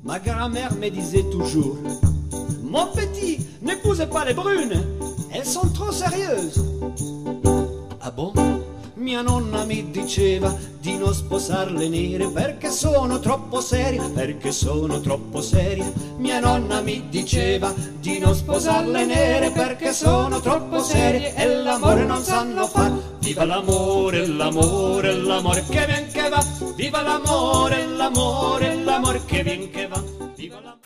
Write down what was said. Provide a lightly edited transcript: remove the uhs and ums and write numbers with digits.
Ma grand-mère me disait toujours: mon petit, n'épousez pas les brunes, elles sont trop sérieuses. Ah bon? Mia nonna mi diceva di non sposare le nere perché sono troppo serie, perché sono troppo serie. Mia nonna mi diceva di non sposare le nere perché sono troppo serie e l'amore non sanno far. Viva l'amore, l'amore, l'amore che vien che va. Viva l'amore, l'amore, l'amore che vien che va. Viva l'amore.